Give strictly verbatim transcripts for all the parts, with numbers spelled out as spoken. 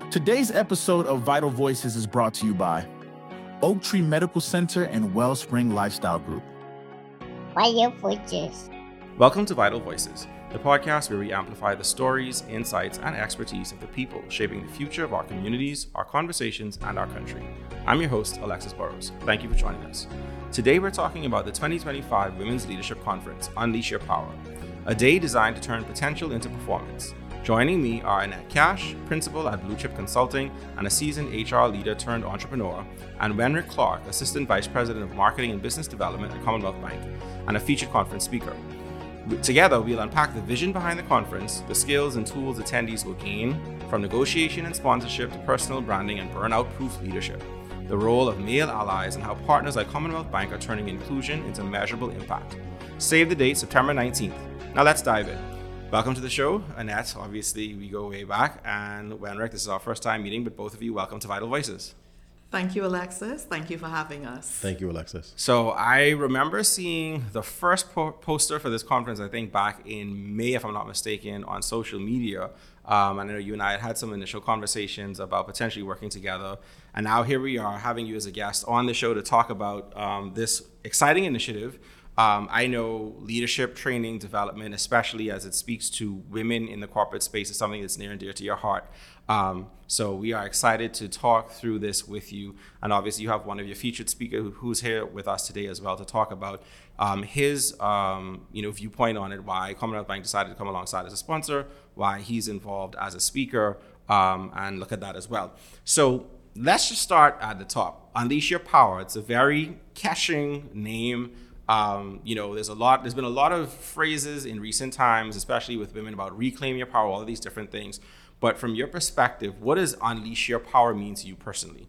Today's episode of Vital Voices is brought to you by Oak Tree Medical Center and Wellspring Lifestyle Group. Vital Voices. Welcome to Vital Voices, the podcast where we amplify the stories, insights, and expertise of the people shaping the future of our communities, our conversations, and our country. I'm your host, Alexis Burrows. Thank you for joining us. Today we're talking about the twenty twenty-five Women's Leadership Conference, Unleash Your Power, a day designed to turn potential into performance. Joining me are Annette Cash, principal at Blue Chip Consulting and a seasoned H R leader turned entrepreneur, and Wenrick Clark, assistant vice president of marketing and business development at Commonwealth Bank, and a featured conference speaker. Together, we'll unpack the vision behind the conference, the skills and tools attendees will gain, from negotiation and sponsorship to personal branding and burnout-proof leadership, the role of male allies, and how partners like Commonwealth Bank are turning inclusion into measurable impact. Save the date, September nineteenth. Now let's dive in. Welcome to the show, Annette. Obviously, we go way back, and Wenrick, this is our first time meeting, but both of you, welcome to Vital Voices. Thank you, Alexis. Thank you for having us. Thank you, Alexis. So I remember seeing the first po- poster for this conference, I think back in May, if I'm not mistaken, on social media. Um, and I know you and I had had some initial conversations about potentially working together. And now here we are having you as a guest on the show to talk about um, this exciting initiative. Um, I know leadership training development, especially as it speaks to women in the corporate space, is something that's near and dear to your heart. Um, so we are excited to talk through this with you. And obviously you have one of your featured speakers who's here with us today as well to talk about um, his um, you know, viewpoint on it, why Commonwealth Bank decided to come alongside as a sponsor, why he's involved as a speaker, um, and look at that as well. So let's just start at the top. Unleash Your Power. It's a very catching name. Um, you know, there's a lot, there's been a lot of phrases in recent times, especially with women, about reclaim your power, all of these different things. But from your perspective, what does unleash your power mean to you personally?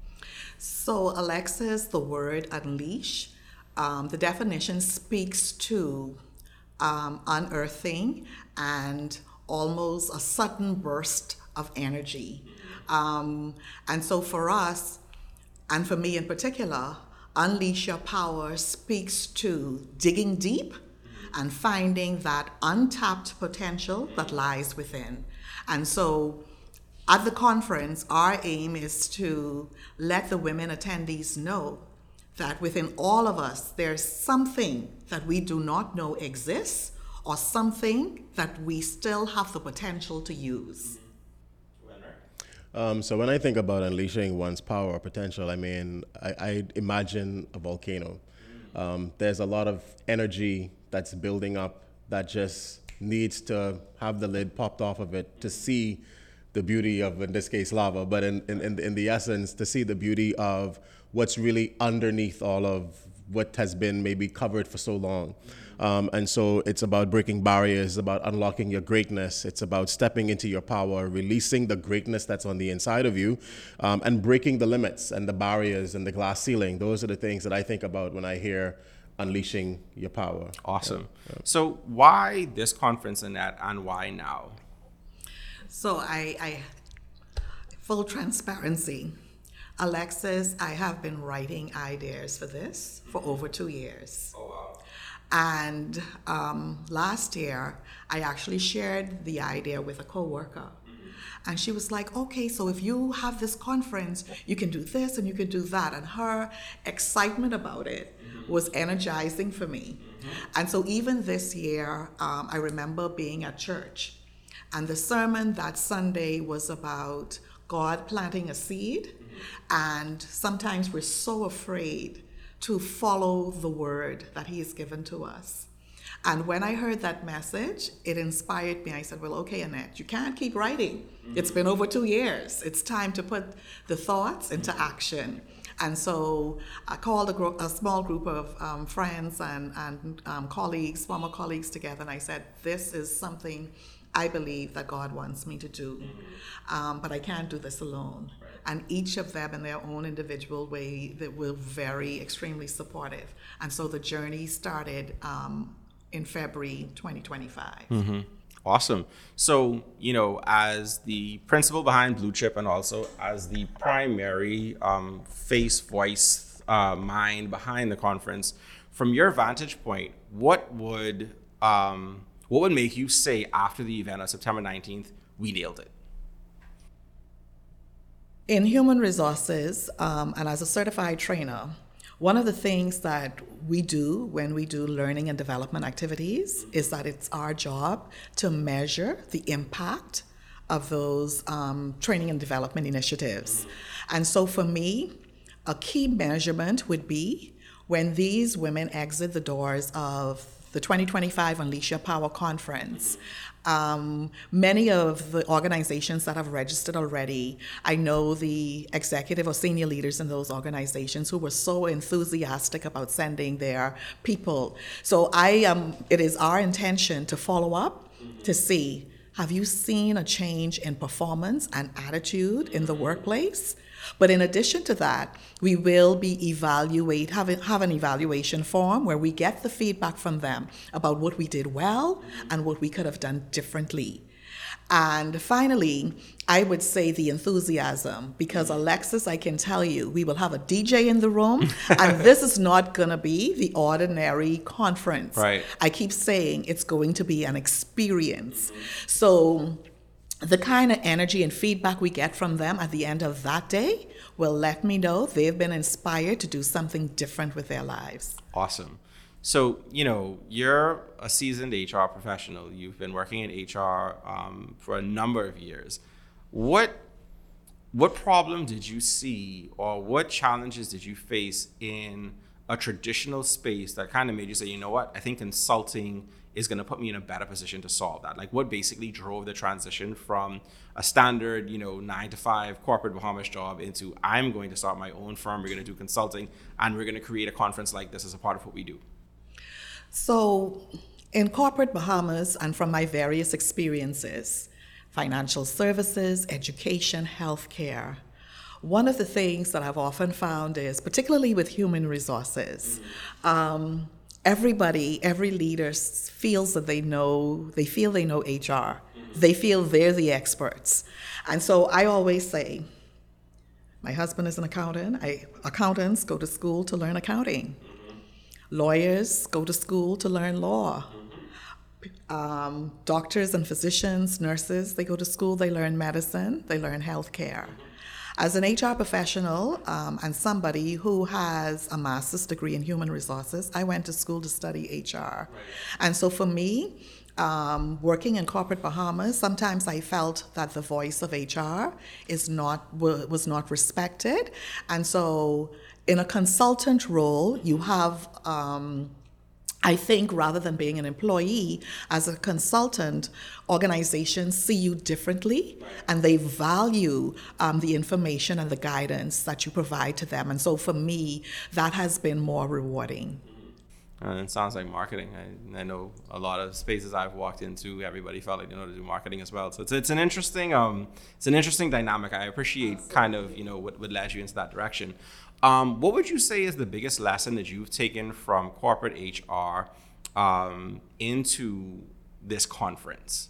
So, Alexis, the word unleash, um, the definition speaks to um, unearthing and almost a sudden burst of energy. Um, and so for us, and for me in particular, Unleash Your Power speaks to digging deep and finding that untapped potential that lies within. And so at the conference, our aim is to let the women attendees know that within all of us, there's something that we do not know exists or something that we still have the potential to use. Um, so when I think about unleashing one's power or potential, I mean, I, I imagine a volcano. Um, there's a lot of energy that's building up that just needs to have the lid popped off of it to see the beauty of, in this case, lava, but in, in, in, in the essence, to see the beauty of what's really underneath all of what has been maybe covered for so long. Um, and so it's about breaking barriers, about unlocking your greatness. It's about stepping into your power, releasing the greatness that's on the inside of you, um, and breaking the limits and the barriers and the glass ceiling. Those are the things that I think about when I hear unleashing your power. Awesome. Yeah. Yeah. So why this conference, Annette, and why now? So I, I full transparency. Alexis, I have been writing ideas for this for over two years. Oh, wow. And um, last year, I actually shared the idea with a coworker. Mm-hmm. And she was like, okay, so if you have this conference, you can do this and you can do that. And her excitement about it mm-hmm. was energizing for me. Mm-hmm. And so even this year, um, I remember being at church. And the sermon that Sunday was about God planting a seed. Mm-hmm. And sometimes we're so afraid to follow the word that he has given to us. And when I heard that message, it inspired me. I said, well, okay, Annette, you can't keep writing. Mm-hmm. It's been over two years. It's time to put the thoughts into action. And so I called a, gro- a small group of um, friends and, and um, colleagues, former colleagues together, and I said, this is something I believe that God wants me to do, mm-hmm. um, but I can't do this alone. Right. And each of them in their own individual way, they were very, extremely supportive. And so the journey started um, in February twenty twenty-five. Mm-hmm. Awesome. So, you know, as the principal behind Blue Chip and also as the primary um, face, voice, uh, mind behind the conference, from your vantage point, what would um, what would make you say after the event on September nineteenth, we nailed it? In human resources, um, and as a certified trainer, one of the things that we do when we do learning and development activities is that it's our job to measure the impact of those um, training and development initiatives. And so for me, a key measurement would be when these women exit the doors of the twenty twenty-five Unleash Your Power Conference. Um, many of the organizations that have registered already, I know the executive or senior leaders in those organizations who were so enthusiastic about sending their people. So I um, it is our intention to follow up to see, have you seen a change in performance and attitude in the workplace? But in addition to that, we will be evaluate have, a, have an evaluation form where we get the feedback from them about what we did well and what we could have done differently. And finally, I would say the enthusiasm, because Alexis, I can tell you, we will have a D J in the room, and this is not going to be the ordinary conference. Right. I keep saying it's going to be an experience. So the kind of energy and feedback we get from them at the end of that day will let me know they've been inspired to do something different with their lives. Awesome. So, you know, you're a seasoned H R professional. You've been working in H R um, for a number of years. What what problem did you see, or what challenges did you face in a traditional space that kind of made you say, you know what, I think consulting is going to put me in a better position to solve that? Like, what basically drove the transition from a standard, you know, nine to five corporate Bahamas job into, I'm going to start my own firm, we're going to do consulting, and we're going to create a conference like this as a part of what we do? So in corporate Bahamas, and from my various experiences, financial services, education, healthcare, one of the things that I've often found is, particularly with human resources, um, everybody, every leader feels that they know, they feel they know H R. They feel they're the experts. And so I always say, my husband is an accountant. I, accountants go to school to learn accounting. Lawyers go to school to learn law. Um, doctors and physicians, nurses, they go to school, they learn medicine, they learn healthcare. As an H R professional um, and somebody who has a master's degree in human resources, I went to school to study H R. Right. And so for me, um, working in corporate Bahamas, sometimes I felt that the voice of H R is not was not respected. And so in a consultant role, you have um, I think rather than being an employee, as a consultant, organizations see you differently, right, and they value um, the information and the guidance that you provide to them. And so for me, that has been more rewarding. And it sounds like marketing. I, I know a lot of spaces I've walked into, everybody felt like they know to do marketing as well. So it's it's an interesting um it's an interesting dynamic. I appreciate kind of, you know, what, what led you into that direction. Um, what would you say is the biggest lesson that you've taken from corporate H R um, into this conference?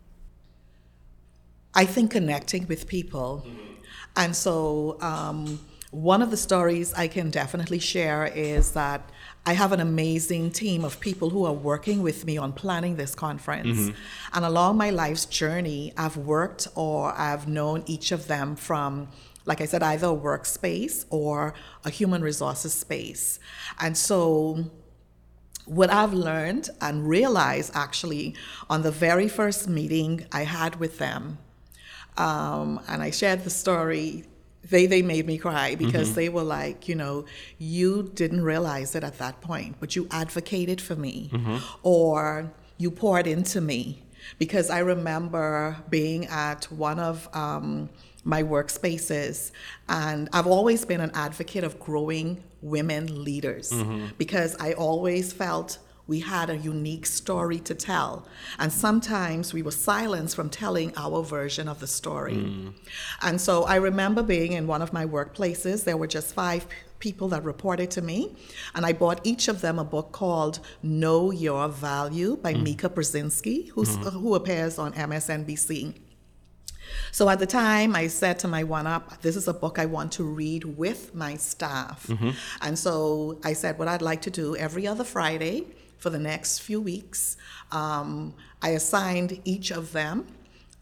I think connecting with people. Mm-hmm. And so um, one of the stories I can definitely share is that I have an amazing team of people who are working with me on planning this conference. Mm-hmm. And along my life's journey, I've worked or I've known each of them from, like I said, either a workspace or a human resources space. And so what I've learned and realized actually on the very first meeting I had with them, um, and I shared the story, they they made me cry because mm-hmm. they were like, you know, you didn't realize it at that point, but you advocated for me, mm-hmm. or you poured into me. Because I remember being at one of um, my workspaces, and I've always been an advocate of growing women leaders, mm-hmm. because I always felt we had a unique story to tell, and sometimes we were silenced from telling our version of the story. Mm. And so I remember being in one of my workplaces. There were just five people that reported to me, and I bought each of them a book called Know Your Value by mm. Mika Brzezinski, who's, mm. who appears on M S N B C. So at the time, I said to my one-up, this is a book I want to read with my staff. Mm-hmm. And so I said, what I'd like to do every other Friday for the next few weeks, um, I assigned each of them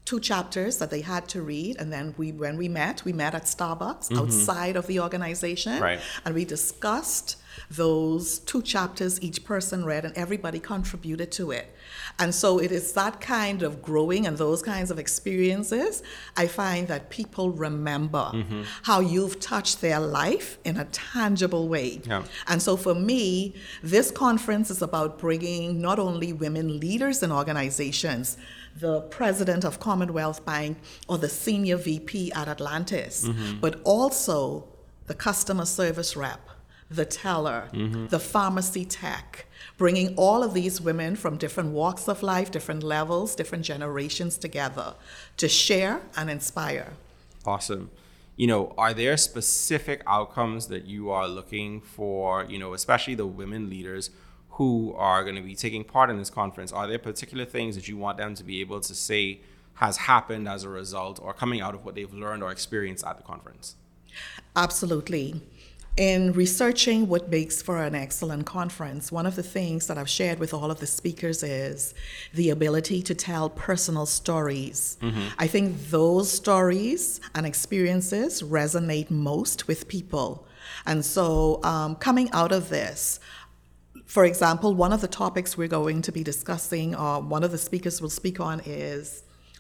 two chapters that they had to read, and then we when we met we met at Starbucks mm-hmm. outside of the organization, right. and we discussed those two chapters each person read, and everybody contributed to it. And so it is that kind of growing and those kinds of experiences I find that people remember mm-hmm. how you've touched their life in a tangible way. Yeah. And so for me, this conference is about bringing not only women leaders in organizations, the president of Commonwealth Bank or the senior V P at Atlantis, mm-hmm. but also the customer service rep, the teller, mm-hmm. the pharmacy tech, bringing all of these women from different walks of life, different levels, different generations together to share and inspire. Awesome. You know, are there specific outcomes that you are looking for, you know, especially the women leaders who are going to be taking part in this conference? Are there particular things that you want them to be able to say has happened as a result or coming out of what they've learned or experienced at the conference? Absolutely. In researching what makes for an excellent conference, one of the things that I've shared with all of the speakers is the ability to tell personal stories. Mm-hmm. I think those stories and experiences resonate most with people. And so um, coming out of this, for example, one of the topics we're going to be discussing, or one of the speakers will speak on, is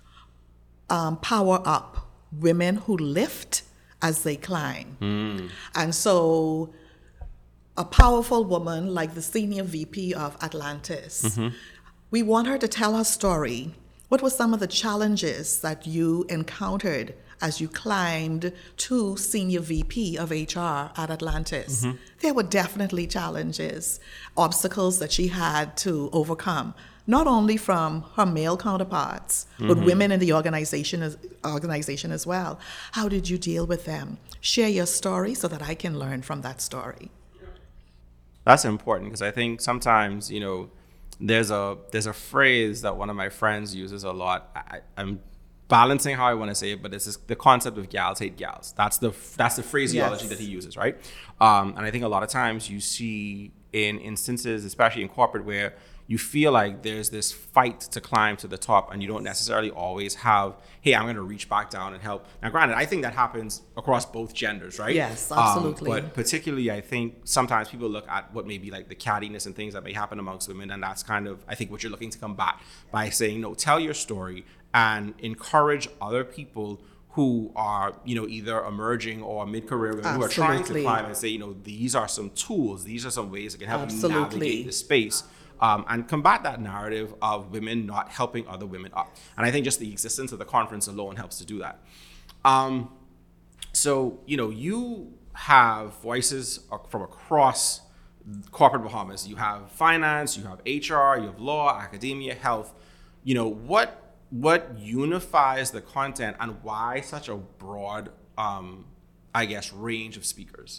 um, Power Up, women who lift as they climb. Mm. And so a powerful woman like the senior V P of Atlantis, mm-hmm. we want her to tell her story. What were some of the challenges that you encountered as you climbed to senior V P of H R at Atlantis? Mm-hmm. There were definitely challenges, obstacles that she had to overcome, not only from her male counterparts, mm-hmm. but women in the organization as, organization as well. How did you deal with them? Share your story so that I can learn from that story. That's important, because I think sometimes, you know, there's a there's a phrase that one of my friends uses a lot. I, I'm balancing how I want to say it, but it's just the concept of gals hate gals. That's the that's the phraseology yes. that he uses, right? Um, and I think a lot of times you see in instances, especially in corporate, where you feel like there's this fight to climb to the top, and you don't necessarily always have, hey, I'm going to reach back down and help. Now, granted, I think that happens across both genders, right? Yes, absolutely. Um, but particularly, I think sometimes people look at what may be like the cattiness and things that may happen amongst women, and that's kind of, I think, what you're looking to combat by saying, no, tell your story and encourage other people who are, you know, either emerging or mid-career women who are trying to climb, and say, you know, these are some tools, these are some ways that can help absolutely. you navigate the space. Um, and combat that narrative of women not helping other women up. And I think just the existence of the conference alone helps to do that. Um, so, you know, you have voices from across corporate Bahamas. You have finance, you have H R, you have law, academia, health. You know, what what unifies the content, and why such a broad, um, I guess, range of speakers?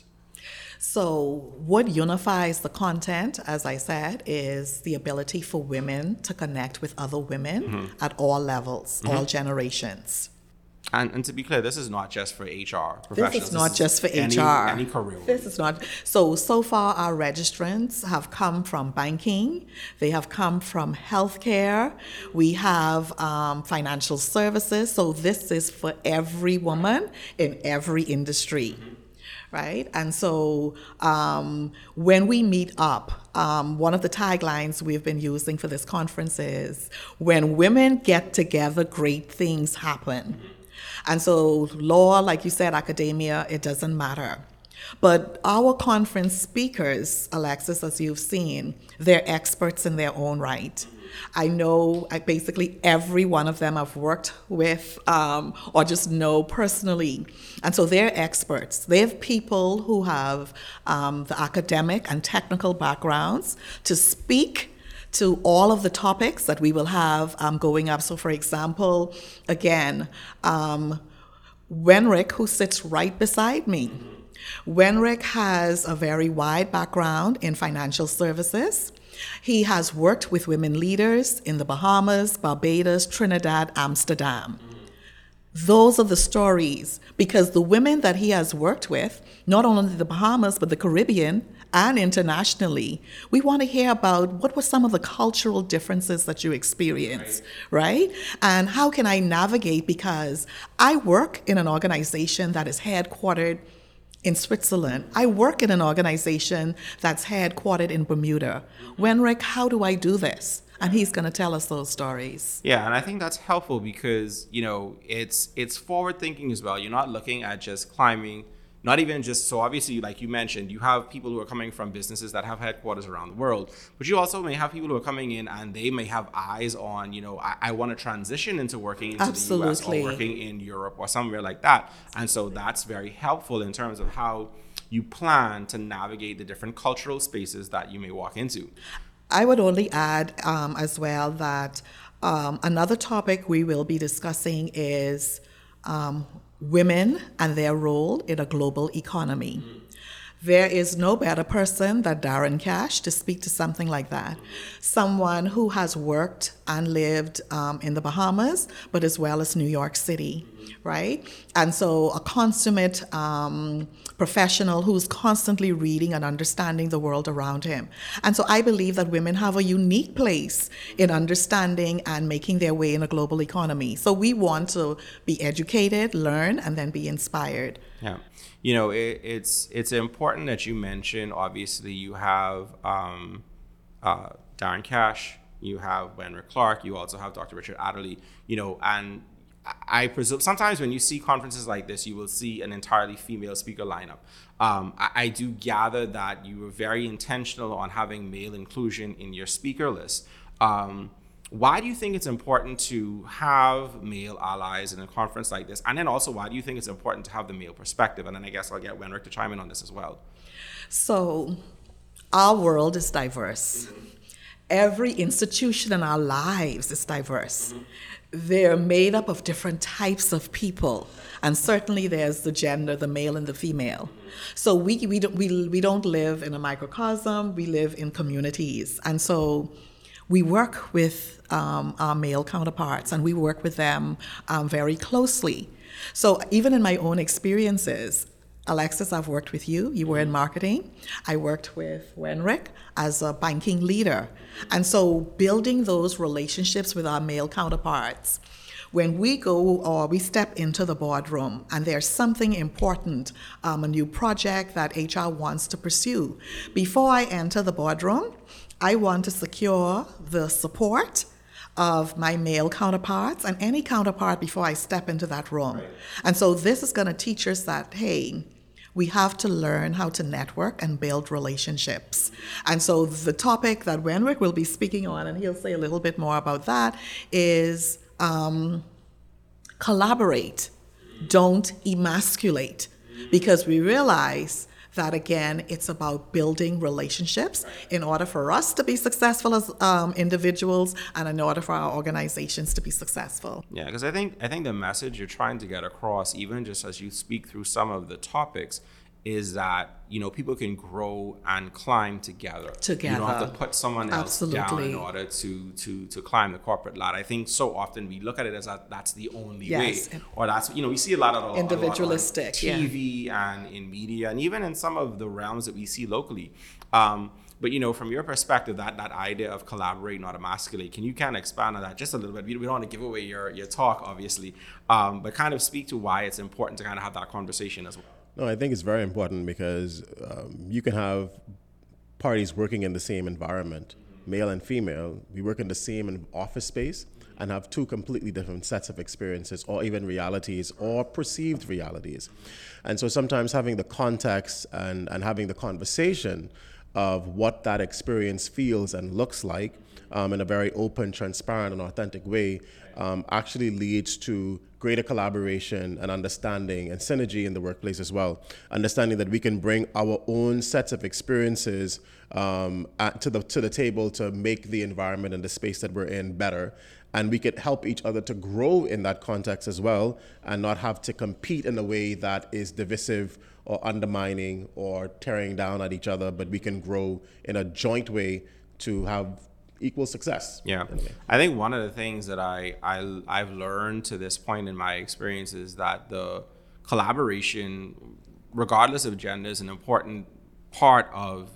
So what unifies the content, as I said, is the ability for women to connect with other women mm-hmm. at all levels, mm-hmm. all generations. And, and to be clear, this is not just for H R professionals. This is not this just is for any, H R. Any career. This is not. So, so far our registrants have come from banking. They have come from healthcare. We have um, financial services. So this is for every woman in every industry. Mm-hmm. Right? And so um, when we meet up, um, one of the taglines we've been using for this conference is, when women get together, great things happen. And so law, like you said, academia, it doesn't matter. But our conference speakers, Alexis, as you've seen, they're experts in their own right. I know I basically every one of them I've worked with um, or just know personally. And so they're experts. They have people who have um, the academic and technical backgrounds to speak to all of the topics that we will have um, going up. So for example, again, um, Wenrick, who sits right beside me, Wenrick has a very wide background in financial services. He has worked with women leaders in the Bahamas, Barbados, Trinidad, Amsterdam. Those are the stories, because the women that he has worked with, not only the Bahamas, but the Caribbean and internationally, we want to hear about what were some of the cultural differences that you experienced, right? And how can I navigate, because I work in an organization that is headquartered in Switzerland. I work in an organization that's headquartered in Bermuda. Wenrick, how do I do this? And he's going to tell us those stories. Yeah, and I think that's helpful because, you know, it's it's forward thinking as well. You're not looking at just climbing, not even just, so obviously, like you mentioned, you have people who are coming from businesses that have headquarters around the world, but you also may have people who are coming in and they may have eyes on, you know, I, I want to transition into working into Absolutely. the U S or working in Europe or somewhere like that. And so that's very helpful in terms of how you plan to navigate the different cultural spaces that you may walk into. I would only add um, as well that um, another topic we will be discussing is um, women and their role in a global economy. Mm-hmm. There is no better person than Darren Cash to speak to something like that. Someone who has worked and lived um, in the Bahamas, but as well as New York City, right? And so a consummate um, professional who's constantly reading and understanding the world around him. And so I believe that women have a unique place in understanding and making their way in a global economy. So we want to be educated, learn, and then be inspired. Yeah. You know, it, it's it's important that you mention, obviously, you have um, uh, Darren Cash, you have Wenrick Clark, you also have Doctor Richard Adderley, you know, and I presume sometimes when you see conferences like this, you will see an entirely female speaker lineup. Um, I, I do gather that you were very intentional on having male inclusion in your speaker list. Um, Why do you think it's important to have male allies in a conference like this? And then also, why do you think it's important to have the male perspective? And then I guess I'll get Wenrick to chime in on this as well. So our world is diverse. Mm-hmm. Every institution in our lives is diverse. Mm-hmm. They're made up of different types of people. And certainly there's the gender, the male and the female. So we, we, don't, we, we don't live in a microcosm, we live in communities. And so we work with um, our male counterparts, and we work with them um, very closely. So even in my own experiences, Alexis, I've worked with you. You were in marketing. I worked with Wenrick as a banking leader. And so building those relationships with our male counterparts, when we go or we step into the boardroom and there's something important, um, a new project that H R wants to pursue, before I enter the boardroom, I want to secure the support of my male counterparts and any counterpart before I step into that room. Right. And so this is going to teach us that, hey, we have to learn how to network and build relationships. And so the topic that Wenrick will be speaking on, and he'll say a little bit more about that, is um, collaborate, don't emasculate, because we realize that, again, it's about building relationships in order for us to be successful as um, individuals and in order for our organizations to be successful. Yeah, because I think I think the message you're trying to get across, even just as you speak through some of the topics, is that, you know, people can grow and climb together. Together. You don't have to put someone else Absolutely. down in order to to to climb the corporate ladder. I think so often we look at it as that that's the only yes. way, or that's, you know, we see a lot of individualistic, a lot on T V yeah. and in media, and even in some of the realms that we see locally. Um, but, you know, from your perspective, that that idea of collaborate, not emasculate, can you kind of expand on that just a little bit? We don't want to give away your your talk, obviously, um, but kind of speak to why it's important to kind of have that conversation as well. No, I think it's very important because um, you can have parties working in the same environment, male and female. We work in the same office space and have two completely different sets of experiences or even realities or perceived realities. And so sometimes having the context and, and having the conversation of what that experience feels and looks like um, in a very open, transparent, and authentic way um, actually leads to greater collaboration and understanding and synergy in the workplace as well. Understanding that we can bring our own sets of experiences um, at, to the to the table to make the environment and the space that we're in better. And we could help each other to grow in that context as well and not have to compete in a way that is divisive or undermining or tearing down at each other, but we can grow in a joint way to have equal success. Yeah, I think one of the things that I, I I've learned to this point in my experience is that the collaboration, regardless of gender, is an important part of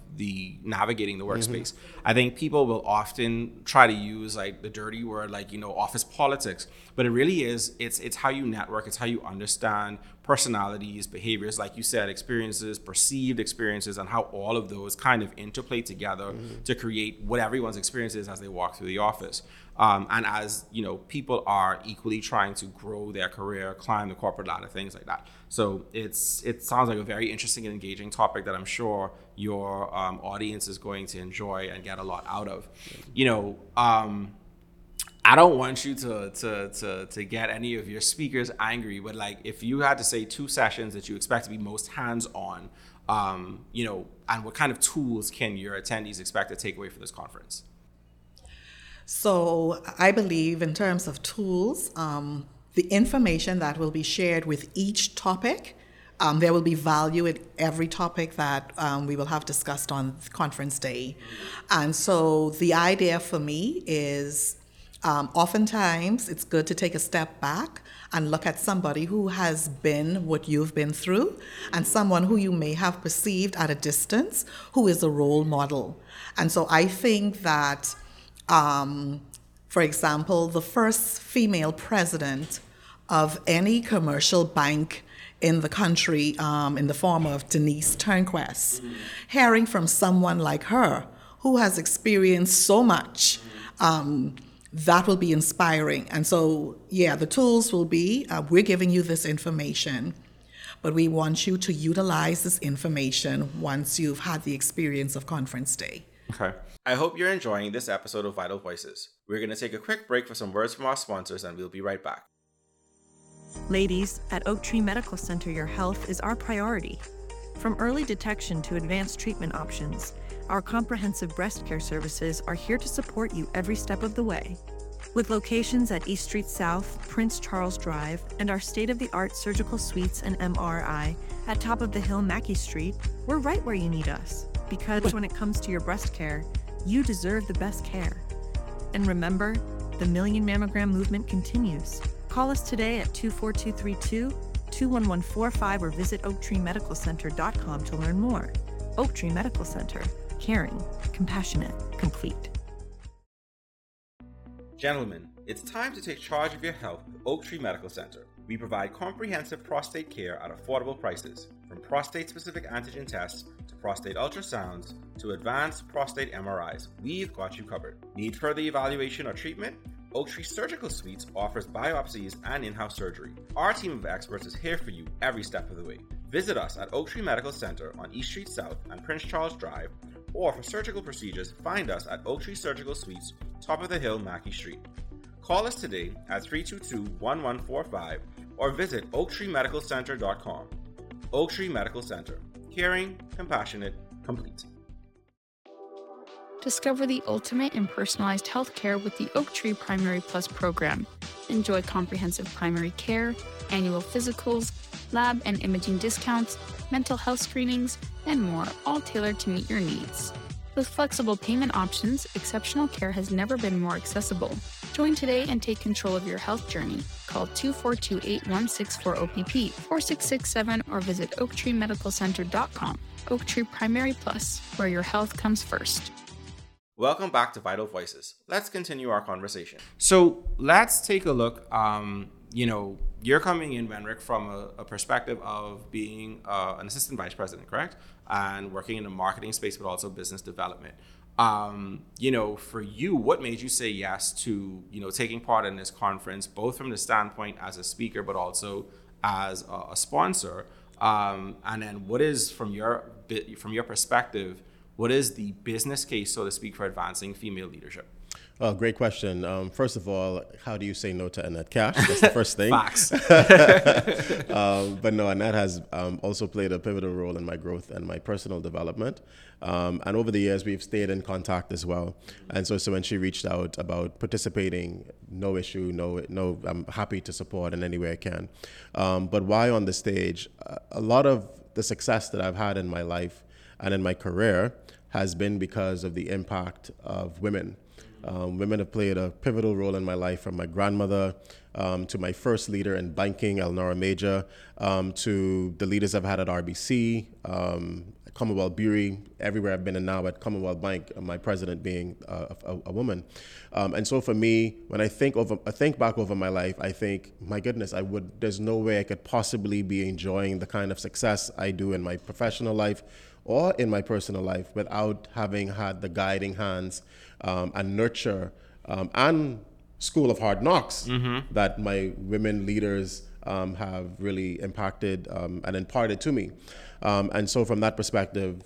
the navigating the workspace. Mm-hmm. I think people will often try to use like the dirty word, like, you know, office politics, but it really is, it's it's how you network, it's how you understand personalities, behaviors, like you said, experiences, perceived experiences, and how all of those kind of interplay together mm-hmm. to create what everyone's experience is as they walk through the office. Um, and as, you know, people are equally trying to grow their career, climb the corporate ladder, things like that. So it's it sounds like a very interesting and engaging topic that I'm sure your um, audience is going to enjoy and get a lot out of. You know, um, I don't want you to, to to to get any of your speakers angry, but like if you had to say two sessions that you expect to be most hands-on, um, you know, and what kind of tools can your attendees expect to take away from this conference? So I believe in terms of tools, um, the information that will be shared with each topic, um, there will be value in every topic that um, we will have discussed on conference day. And so the idea for me is um, oftentimes it's good to take a step back and look at somebody who has been what you've been through and someone who you may have perceived at a distance who is a role model. And so I think that Um, for example, the first female president of any commercial bank in the country, um, in the form of Denise Turnquest, mm-hmm. hearing from someone like her who has experienced so much, um, that will be inspiring. And so, yeah, the tools will be, uh, we're giving you this information, but we want you to utilize this information once you've had the experience of conference day. Okay. I hope you're enjoying this episode of Vital Voices. We're going to take a quick break for some words from our sponsors, and we'll be right back. Ladies, at Oak Tree Medical Center, your health is our priority. From early detection to advanced treatment options, our comprehensive breast care services are here to support you every step of the way. With locations at East Street South, Prince Charles Drive, and our state-of-the-art surgical suites and M R I at Top of the Hill, Mackey Street, we're right where you need us. Because when it comes to your breast care, you deserve the best care. And remember, the Million Mammogram movement continues. Call us today at two four two three two, two one one four five or visit oak tree medical center dot com to learn more. Oak Tree Medical Center. Caring, compassionate, complete. Gentlemen, it's time to take charge of your health with Oak Tree Medical Center. We provide comprehensive prostate care at affordable prices, from prostate-specific antigen tests to prostate ultrasounds to advanced prostate M R Is. We've got you covered. Need further evaluation or treatment? Oak Tree Surgical Suites offers biopsies and in-house surgery. Our team of experts is here for you every step of the way. Visit us at Oak Tree Medical Center on East Street South and Prince Charles Drive, or for surgical procedures, find us at Oak Tree Surgical Suites, Top of the Hill, Mackey Street. Call us today at three two two, one one four five or visit oak tree medical center dot com. Oak Tree Medical Center. Caring, compassionate, complete. Discover the ultimate in personalized healthcare with the Oak Tree Primary Plus program. Enjoy comprehensive primary care, annual physicals, lab and imaging discounts, mental health screenings, and more, all tailored to meet your needs. With flexible payment options, exceptional care has never been more accessible. Join today and take control of your health journey. Call two four two, eight one six four O P P, four six six seven, or visit oak tree medical center dot com. Oak Tree Primary Plus, where your health comes first. Welcome back to Vital Voices. Let's continue our conversation. So let's take a look. Um, you know, you're coming in, Wenrick, from a, a perspective of being uh, an assistant vice president, correct? And working in the marketing space, but also business development. Um, you know, for you, what made you say yes to, you know, taking part in this conference, both from the standpoint as a speaker, but also as a, a sponsor? Um, and then what is, from your from your perspective, what is the business case, so to speak, for advancing female leadership? Well, great question. Um, first of all, how do you say no to Annette Cash? That's the first thing. Facts. um, but no, Annette has um, also played a pivotal role in my growth and my personal development. Um, and over the years, we've stayed in contact as well. And so, so when she reached out about participating, no issue, no, no, I'm happy to support in any way I can. Um, but why on the stage? A lot of the success that I've had in my life and in my career has been because of the impact of women. Um, women have played a pivotal role in my life, from my grandmother um, to my first leader in banking, Elnora Major, um, to the leaders I've had at R B C, um, Commonwealth Bureau, everywhere I've been in now at Commonwealth Bank, my president being uh, a, a woman. Um, and so for me, when I think over, I think back over my life, I think, my goodness, I would, there's no way I could possibly be enjoying the kind of success I do in my professional life or in my personal life without having had the guiding hands um, and nurture um, and school of hard knocks mm-hmm. that my women leaders um, have really impacted um, and imparted to me. Um, and so from that perspective,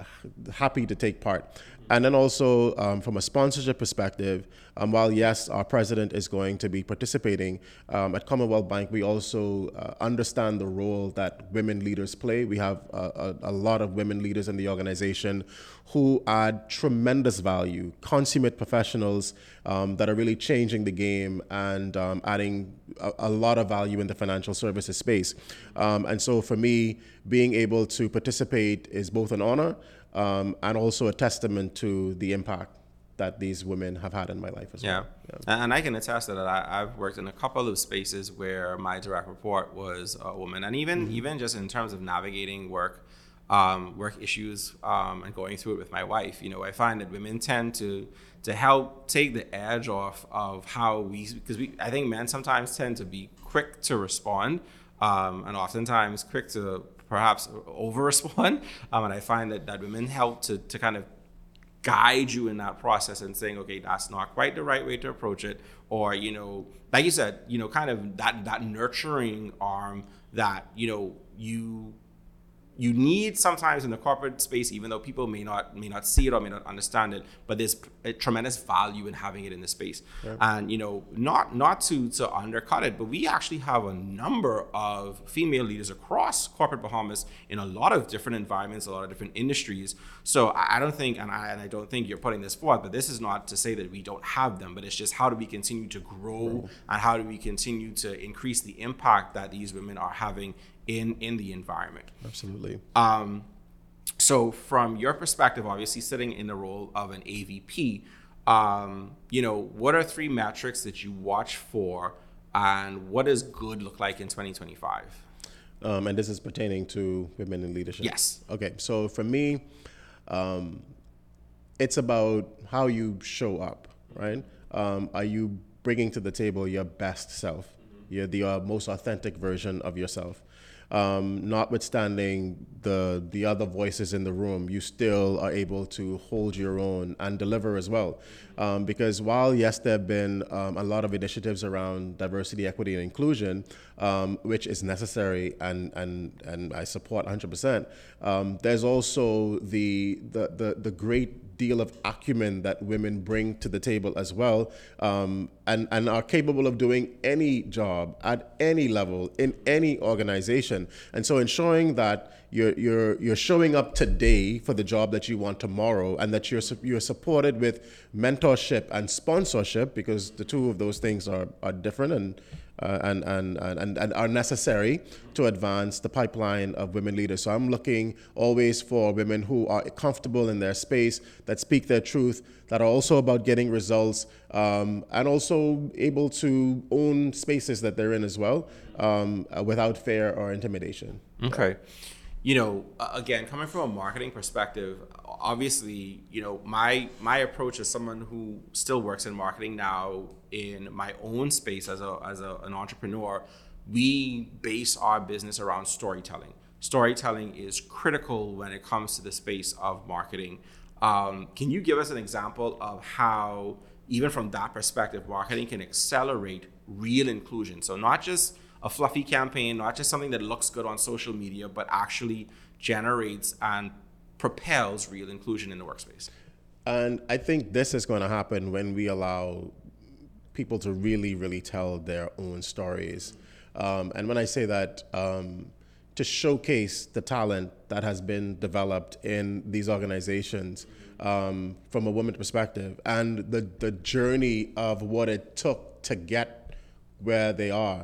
happy to take part. And then also um, from a sponsorship perspective, um, while yes, our president is going to be participating, um, at Commonwealth Bank, we also uh, understand the role that women leaders play. We have a, a, a lot of women leaders in the organization who add tremendous value, consummate professionals um, that are really changing the game and um, adding a, a lot of value in the financial services space. Um, and so for me, being able to participate is both an honor Um, and also a testament to the impact that these women have had in my life as yeah. well. Yeah, and I can attest to that. I, I've worked in a couple of spaces where my direct report was a woman, and even mm-hmm. even just in terms of navigating work, um, work issues, um, and going through it with my wife. You know, I find that women tend to to help take the edge off of how we, because we, I think men sometimes tend to be quick to respond, um, and oftentimes quick to perhaps over-respond, um, and I find that, that women help to, to kind of guide you in that process and saying, okay, that's not quite the right way to approach it, or, you know, like you said, you know, kind of that that nurturing arm that, you know, you you need sometimes in the corporate space, even though people may not may not see it or may not understand it, but there's a tremendous value in having it in the space. Yeah. And, you know, not not to to undercut it, but we actually have a number of female leaders across corporate Bahamas in a lot of different environments, a lot of different industries. So I don't think, and I and I don't think you're putting this forth, but this is not to say that we don't have them, but it's just how do we continue to grow right. and how do we continue to increase the impact that these women are having in in the environment. Absolutely. Um, so from your perspective, obviously sitting in the role of an A V P, um, you know, what are three metrics that you watch for, and what does good look like in twenty twenty-five? Um, and this is pertaining to women in leadership? Yes. Okay, so for me, um, it's about how you show up, right? Um, are you bringing to the table your best self? Mm-hmm. You're the uh, most authentic version of yourself. Um, notwithstanding the the other voices in the room, you still are able to hold your own and deliver as well. Um, because while, yes, there have been um, a lot of initiatives around diversity, equity, and inclusion, um, which is necessary and and and I support one hundred percent, um, there's also the, the, the, the great deal of acumen that women bring to the table as well, um, and, and are capable of doing any job at any level in any organization. And so ensuring that you're, you're, you're showing up today for the job that you want tomorrow, and that you're, you're supported with mentorship and sponsorship, because the two of those things are, are different and Uh, and, and, and, and are necessary to advance the pipeline of women leaders. So I'm looking always for women who are comfortable in their space, that speak their truth, that are also about getting results, um, and also able to own spaces that they're in as well, um, uh, without fear or intimidation. Okay. You know, again, coming from a marketing perspective, obviously, you know, my my approach as someone who still works in marketing now in my own space as a as a, an entrepreneur, we base our business around storytelling. Storytelling is critical when it comes to the space of marketing. Um, can you give us an example of how, even from that perspective, marketing can accelerate real inclusion? So not just a fluffy campaign, not just something that looks good on social media, but actually generates and propels real inclusion in the workspace. And I think this is going to happen when we allow people to really, really tell their own stories. Um, and when I say that, um, to showcase the talent that has been developed in these organizations um, from a woman's perspective, and the, the journey of what it took to get where they are.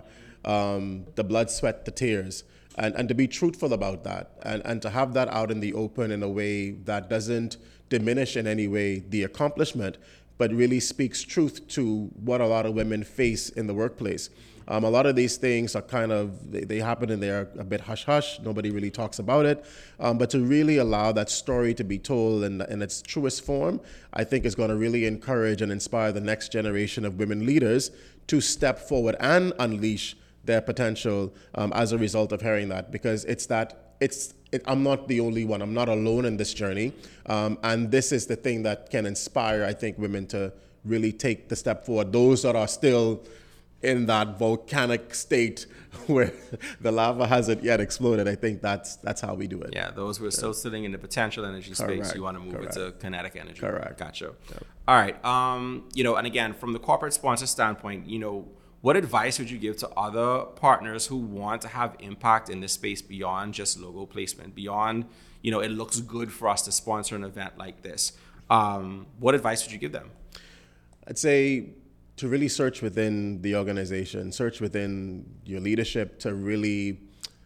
Um, the blood, sweat, the tears, and, and to be truthful about that, and, and to have that out in the open in a way that doesn't diminish in any way the accomplishment, but really speaks truth to what a lot of women face in the workplace. Um, a lot of these things are kind of, they, they happen and they're a bit hush-hush. Nobody really talks about it. Um, but to really allow that story to be told in, in its truest form, I think is going to really encourage and inspire the next generation of women leaders to step forward and unleash their potential um, as a result of hearing that. Because it's that, it's it, I'm not the only one. I'm not alone in this journey. Um, and this is the thing that can inspire, I think, women to really take the step forward. Those that are still in that volcanic state where the lava hasn't yet exploded, I think that's that's how we do it. Yeah, those who are still sitting in the potential energy space, Correct. you want to move Correct. into kinetic energy. Correct. Gotcha. Yep. All right. Um, you know, and again, from the corporate sponsor standpoint, you know, what advice would you give to other partners who want to have impact in this space beyond just logo placement, beyond, you know, it looks good for us to sponsor an event like this? Um, what advice would you give them? I'd say to really search within the organization, search within your leadership to really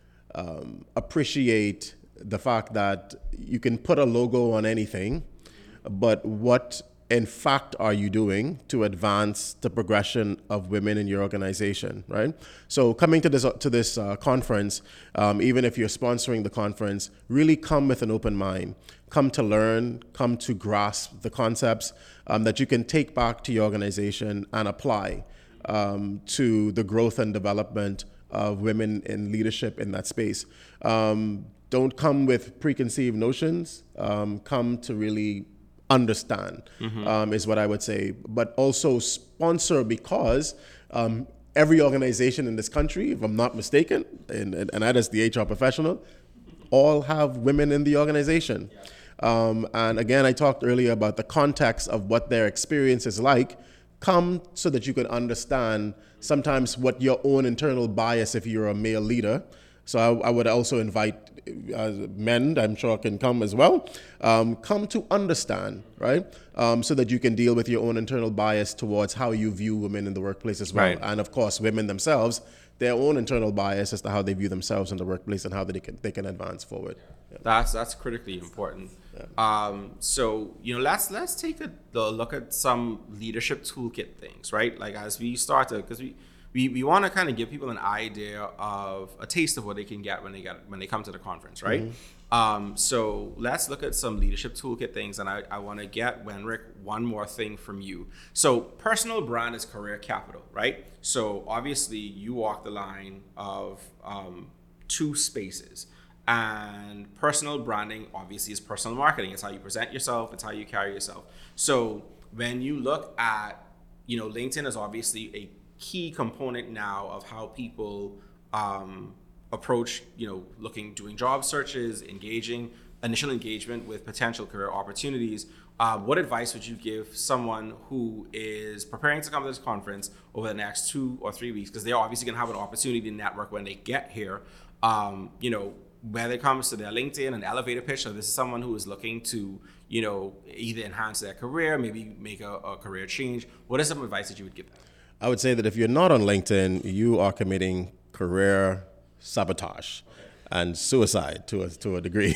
um, appreciate the fact that you can put a logo on anything, but what in fact are you doing to advance the progression of women in your organization, right? So coming to this to this uh, conference, um, even if you're sponsoring the conference, really come with an open mind. Come to learn, come to grasp the concepts um, that you can take back to your organization and apply um, to the growth and development of women in leadership in that space. Um, don't come with preconceived notions. Um, come to really understand, mm-hmm. um, is what I would say. But also sponsor because um, every organization in this country, if I'm not mistaken, and, and, and I as the H R professional, all have women in the organization. Yeah. Um, and again, I talked earlier about the context of what their experience is like. Come so that you can understand sometimes what your own internal bias, if you're a male leader. So I, I would also invite uh, men, I'm sure can come as well, um, come to understand, right? Um, so that you can deal with your own internal bias towards how you view women in the workplace as well. Right. And of course, women themselves, their own internal bias as to how they view themselves in the workplace and how they can, they can advance forward. Yeah. That's that's critically important. Yeah. Um, so you know, let's let's take a, a look at some leadership toolkit things, right? Like as we start to, because we we, we want to kind of give people an idea of a taste of what they can get when they get when they come to the conference, right? Mm-hmm. Um, so let's look at some leadership toolkit things, and I, I want to get Wenrick one more thing from you. So personal brand is career capital, right? So obviously you walk the line of um, two spaces. And personal branding obviously is personal marketing. It's how you present yourself. It's how you carry yourself. So when you look at, you know, LinkedIn is obviously a key component now of how people um, approach, you know, looking, doing job searches, engaging, initial engagement with potential career opportunities. Uh, what advice would you give someone who is preparing to come to this conference over the next two or three weeks? Because they're obviously going to have an opportunity to network when they get here. Um, you know, whether it comes to their LinkedIn and elevator pitch, so this is someone who is looking to, you know, either enhance their career, maybe make a, a career change. What is some advice that you would give them? I would say that if you're not on LinkedIn, you are committing career sabotage and suicide to a, to a degree.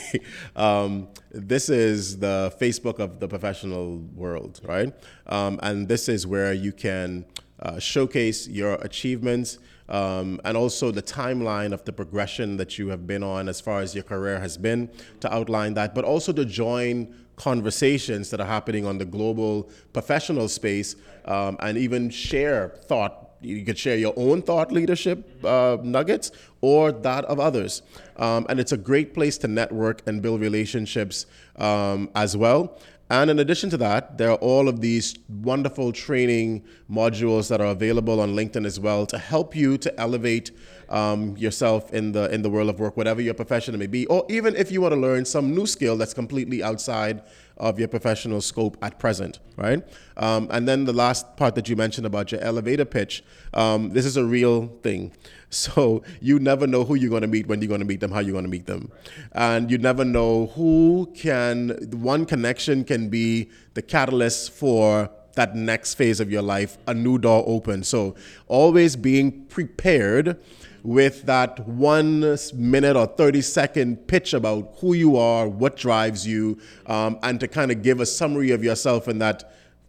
um, this is the Facebook of the professional world, right? Um, and this is where you can uh, showcase your achievements, Um, and also the timeline of the progression that you have been on as far as your career has been, to outline that, but also to join conversations that are happening on the global professional space, um, and even share thought. You could share your own thought leadership uh, nuggets or that of others. Um, and it's a great place to network and build relationships um, as well. And in addition to that, there are all of these wonderful training modules that are available on LinkedIn as well to help you to elevate um, yourself in the in the world of work, whatever your profession may be, or even if you want to learn some new skill that's completely outside of your professional scope at present, right? Um, and then the last part that you mentioned about your elevator pitch, um, this is a real thing. So you never know who you're going to meet, when you're going to meet them, how you're going to meet them. And you never know who can, one connection can be the catalyst for that next phase of your life, a new door open. So always being prepared with that one minute or thirty second pitch about who you are, what drives you, um, and to kind of give a summary of yourself in that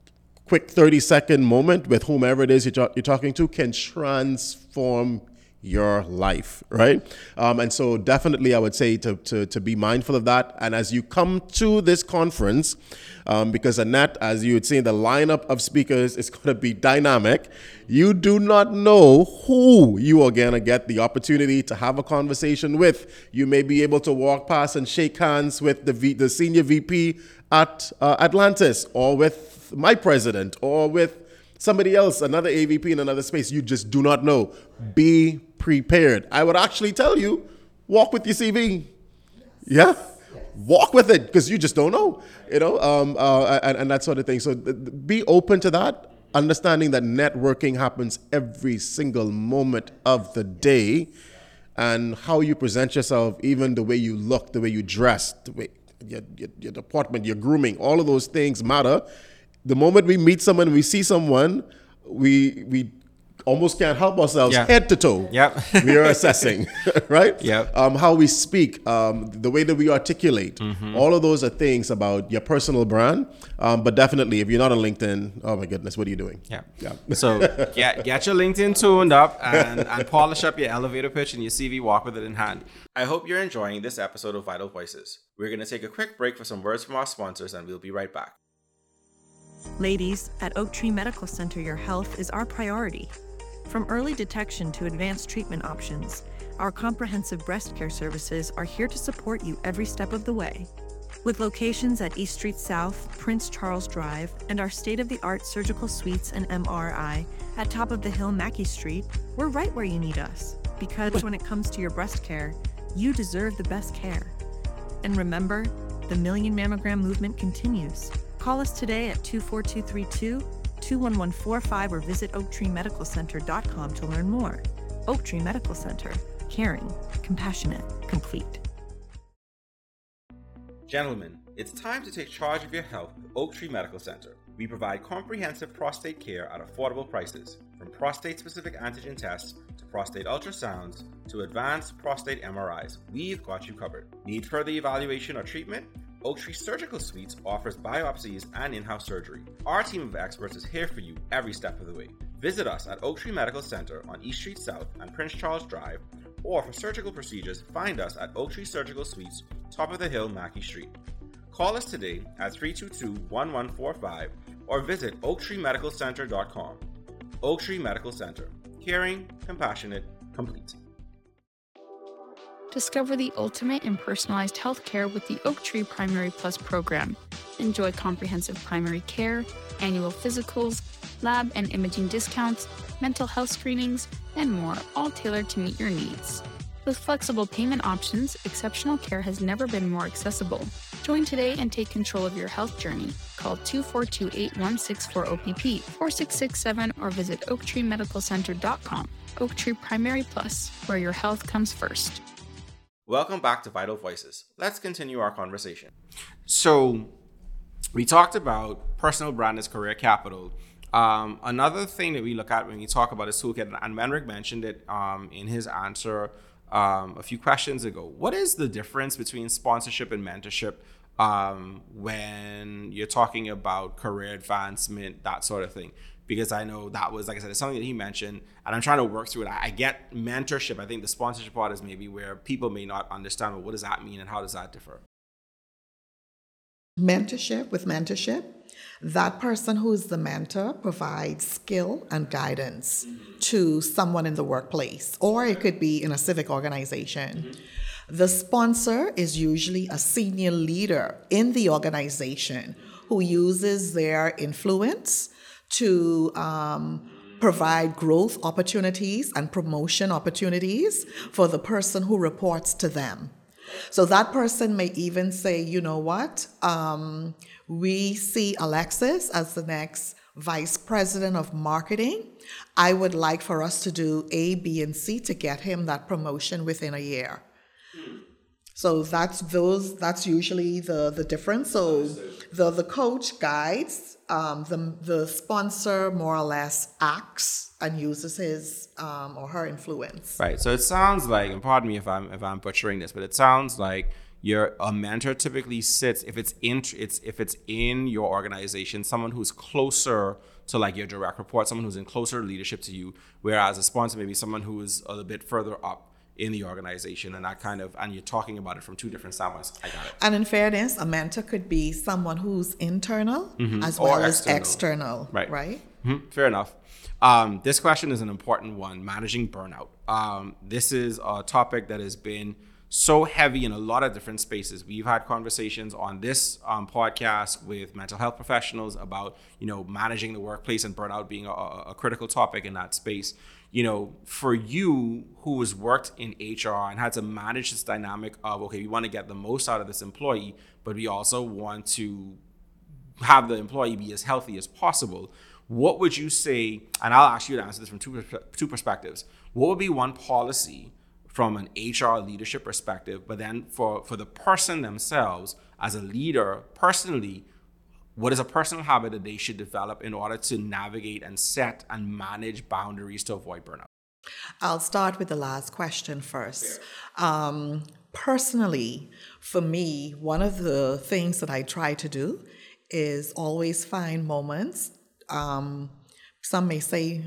quick thirty second moment with whomever it is you're, ta- you're talking to can transform your life, right? Um, and so definitely I would say to, to, to be mindful of that. And as you come to this conference, um, because Annette, as you would see, the lineup of speakers is going to be dynamic. You do not know who you are going to get the opportunity to have a conversation with. You may be able to walk past and shake hands with the, v- the senior V P at uh, Atlantis, or with my president, or with somebody else, another A V P in another space. You just do not know. Be prepared. I would actually tell you, walk with your C V. Yeah? Walk with it, because you just don't know, you know, um, uh, and, and that sort of thing. So th- th- be open to that, understanding that networking happens every single moment of the day, and how you present yourself, even the way you look, the way you dress, the way your, your, your deportment, your grooming, all of those things matter. The moment we meet someone, we see someone, we we almost can't help ourselves, yeah. head to toe. Yep. We are assessing, right? Yep. Um, how we speak, um, the way that we articulate, Mm-hmm. all of those are things about your personal brand. Um, but definitely, if you're not on LinkedIn, oh my goodness, what are you doing? Yeah. Yeah. So get, get your LinkedIn tuned up and, and polish up your elevator pitch and your C V, walk with it in hand. I hope you're enjoying this episode of Vital Voices. We're going to take a quick break for some words from our sponsors, and we'll be right back. Ladies, at Oak Tree Medical Center, your health is our priority. From early detection to advanced treatment options, our comprehensive breast care services are here to support you every step of the way. With locations at East Street South, Prince Charles Drive, and our state-of-the-art surgical suites and M R I at Top of the Hill Mackey Street, we're right where you need us. Because when it comes to your breast care, you deserve the best care. And remember, the Million Mammogram movement continues. Call us today at two four two three two, two one one four five or visit oak tree medical center dot com to learn more. Oak Tree Medical Center. Caring, compassionate, complete. Gentlemen, it's time to take charge of your health with Oak Tree Medical Center. We provide comprehensive prostate care at affordable prices, from prostate-specific antigen tests to prostate ultrasounds to advanced prostate M R Is. We've got you covered. Need further evaluation or treatment? Oak Tree Surgical Suites offers biopsies and in-house surgery. Our team of experts is here for you every step of the way. Visit us at Oak Tree Medical Center on East Street South and Prince Charles Drive, or for surgical procedures, find us at Oak Tree Surgical Suites, Top of the Hill, Mackey Street. Call us today at three two two, one one four five or visit oak tree medical center dot com. Oak Tree Medical Center. Caring, compassionate, complete. Discover the ultimate in personalized healthcare with the Oak Tree Primary Plus program. Enjoy comprehensive primary care, annual physicals, lab and imaging discounts, mental health screenings, and more, all tailored to meet your needs. With flexible payment options, exceptional care has never been more accessible. Join today and take control of your health journey. Call two four two eight, one six four O P P, four six six seven, or visit oak tree medical center dot com. Oak Tree Primary Plus, where your health comes first. Welcome back to Vital Voices. Let's continue our conversation. So, we talked about personal brand as career capital. Um, another thing that we look at when we talk about this toolkit, and Menrick mentioned it um, in his answer um, a few questions ago. What is the difference between sponsorship and mentorship um, when you're talking about career advancement, that sort of thing? Because I know that was, like I said, it's something that he mentioned, and I'm trying to work through it. I, I get mentorship. I think the sponsorship part is maybe where people may not understand, well, what does that mean and how does that differ? Mentorship, with mentorship, that person who is the mentor provides skill and guidance mm-hmm. to someone in the workplace, or it could be in a civic organization. Mm-hmm. The sponsor is usually a senior leader in the organization who uses their influence to um, provide growth opportunities and promotion opportunities for the person who reports to them. So that person may even say, you know what, um, we see Alexis as the next vice president of marketing. I would like for us to do A, B, and C to get him that promotion within a year. So that's those. That's usually the, the difference. So the, the coach guides, um, the the sponsor more or less acts and uses his um, or her influence. Right. So it sounds like, and pardon me if I'm if I'm butchering this, but it sounds like Your a mentor typically sits if it's in it's if it's in your organization, someone who's closer to like your direct report, someone who's in closer leadership to you, whereas a sponsor may be someone who is a little bit further up in the organization, and that kind of, and you're talking about it from two different standpoints. I got it. And in fairness, a mentor could be someone who's internal Mm-hmm. as Or well as external. external, Right. right? Mhm. Fair enough. Um, this question is an important one, managing burnout. Um, this is a topic that has been so heavy in a lot of different spaces. We've had conversations on this um, podcast with mental health professionals about, you know, managing the workplace and burnout being a, a critical topic in that space. You know, for you who has worked in H R and had to manage this dynamic of, okay, we want to get the most out of this employee, but we also want to have the employee be as healthy as possible. What would you say, and I'll ask you to answer this from two, two perspectives. What would be one policy from an H R leadership perspective, but then for, for the person themselves as a leader, personally, what is a personal habit that they should develop in order to navigate and set and manage boundaries to avoid burnout? I'll start with the last question first. Um, personally, for me, one of the things that I try to do is always find moments. Um, some may say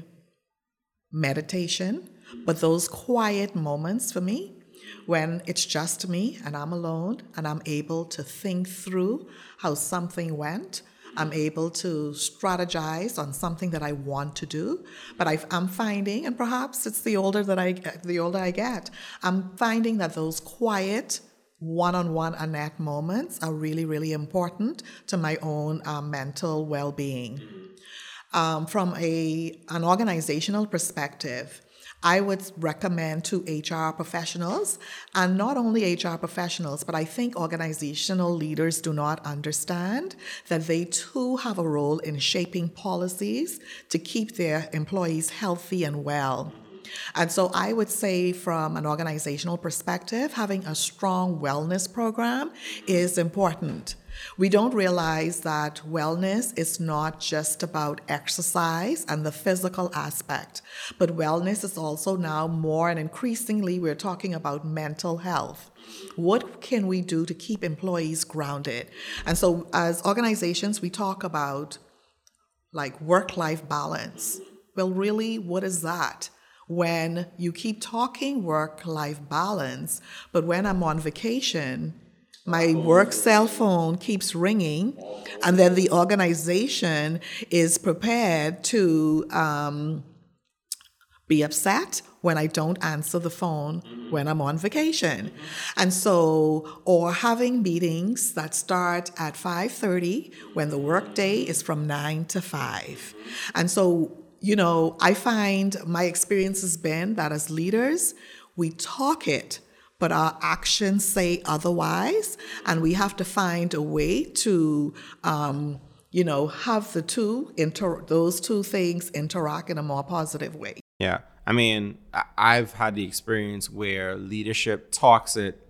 meditation, but those quiet moments for me, when it's just me and I'm alone and I'm able to think through how something went, I'm able to strategize on something that I want to do. But I've, I'm finding, and perhaps it's the older that I the older I get, I'm finding that those quiet one-on-one Annette moments are really, really important to my own um, mental well-being. Um, from a an organizational perspective, I would recommend to H R professionals, and not only H R professionals, but I think organizational leaders do not understand that they too have a role in shaping policies to keep their employees healthy and well. And so I would say from an organizational perspective, having a strong wellness program is important. We don't realize that wellness is not just about exercise and the physical aspect, but wellness is also now more and increasingly we're talking about mental health. What can we do to keep employees grounded? And so as organizations, we talk about like work-life balance. Well, really, what is that? When you keep talking work-life balance, but when I'm on vacation, my work cell phone keeps ringing, and then the organization is prepared to um, be upset when I don't answer the phone when I'm on vacation. And so, or having meetings that start at five thirty when the workday is from nine to five. And so, you know, I find my experience has been that as leaders, we talk it, but our actions say otherwise, and we have to find a way to, um, you know, have the two inter- those two things interact in a more positive way. Yeah, I mean, I've had the experience where leadership talks it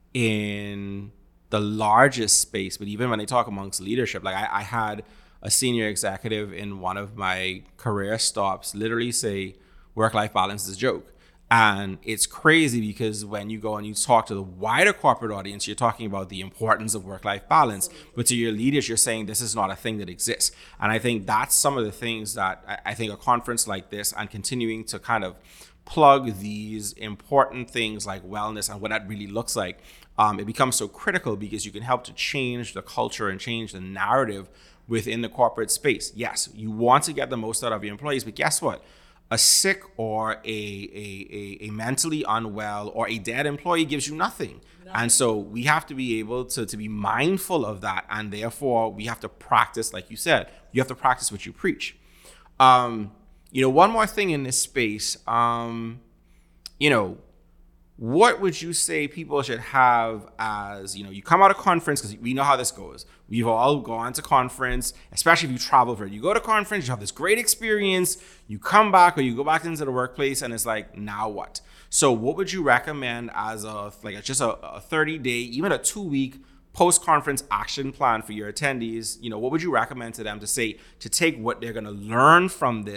in the largest space, but even when they talk amongst leadership, like I, I had a senior executive in one of my career stops literally say, work-life balance is a joke. And it's crazy because when you go and you talk to the wider corporate audience, you're talking about the importance of work-life balance. But to your leaders, you're saying this is not a thing that exists. And I think that's some of the things that I think a conference like this and continuing to kind of plug these important things like wellness and what that really looks like, um, it becomes so critical because you can help to change the culture and change the narrative within the corporate space. Yes, you want to get the most out of your employees, but guess what? A sick or a, a, a, a mentally unwell or a dead employee gives you nothing. No. And so we have to be able to, to be mindful of that. And therefore, we have to practice, like you said, you have to practice what you preach. Um, you know, one more thing in this space, um, you know, what would you say people should have as, you know, you come out of conference, because we know how this goes. We've all gone to conference, especially if you travel for it. You go to conference, you have this great experience, you come back or you go back into the workplace and it's like, now what? So what would you recommend as a, like a, just a, a thirty day, even a two week post-conference action plan for your attendees? You know, what would you recommend to them to say, to take what they're going to learn from this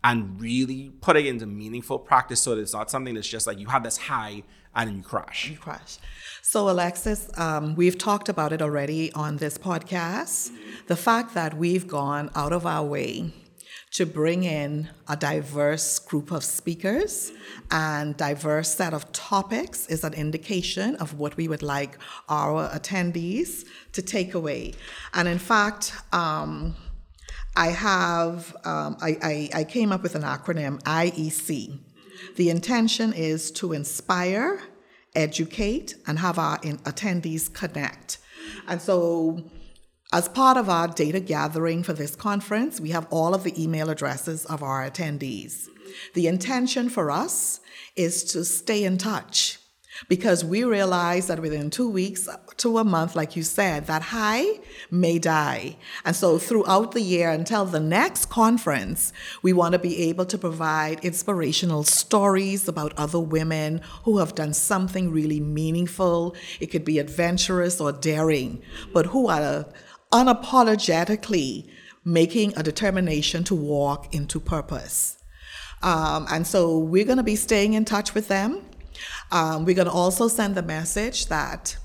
and really put it into meaningful practice so that it's not something that's just like you have this high and then you crash? You crash. So Alexis, um, we've talked about it already on this podcast. The fact that we've gone out of our way to bring in a diverse group of speakers and diverse set of topics is an indication of what we would like our attendees to take away. And in fact, um, I have, um, I, I, I came up with an acronym, I E C. The intention is to inspire, educate, and have our in- attendees connect. And so as part of our data gathering for this conference, we have all of the email addresses of our attendees. The intention for us is to stay in touch because we realize that within two weeks to a month, like you said, that high may die. And so throughout the year until the next conference, we want to be able to provide inspirational stories about other women who have done something really meaningful. It could be adventurous or daring, but who are unapologetically making a determination to walk into purpose. Um, and so we're going to be staying in touch with them. Um, we're going to also send the message that